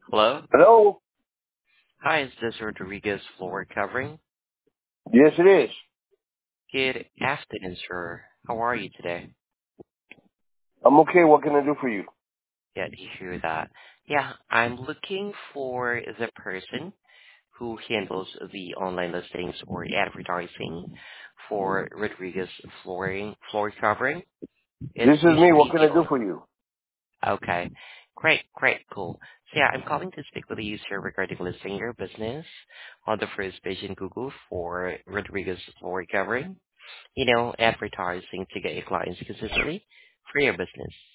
Hello. Hello? Hi, is this Rodriguez Floor Covering? Yes, it is. Good afternoon, sir. How are you today? I'm okay. What can I do for you? Yeah, to hear that. Yeah, I'm looking for the person who handles the online listings or advertising for Rodriguez Floor Covering. It's This is me. What usually can the I do for you? okay. Great, cool. So yeah, I'm calling to speak with the user regarding listing your business on the first page in Google for Rodriguez Floor Covering. Advertising to get your clients consistently for your business.